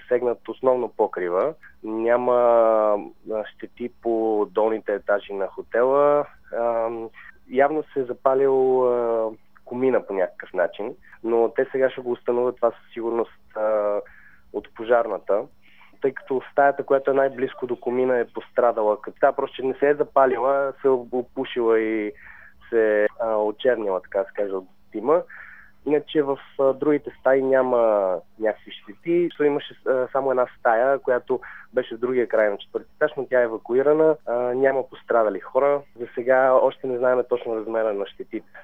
засегнат основно покрива. Няма щети по долните етажи на хотела. Явно се е запалил комина по някакъв начин, но те сега ще го установят това със сигурност от пожарната, тъй като стаята, която е най-близко до комина, е пострадала. Тя просто не се е запалила, се е опушила и се е очернила, така се каже, от дима. Иначе в другите стаи няма някакви щети. Имаше само една стая, която беше в другия край на четвърти етаж, но тя е евакуирана. Няма пострадали хора. За сега още не знаем точно размера на щетите.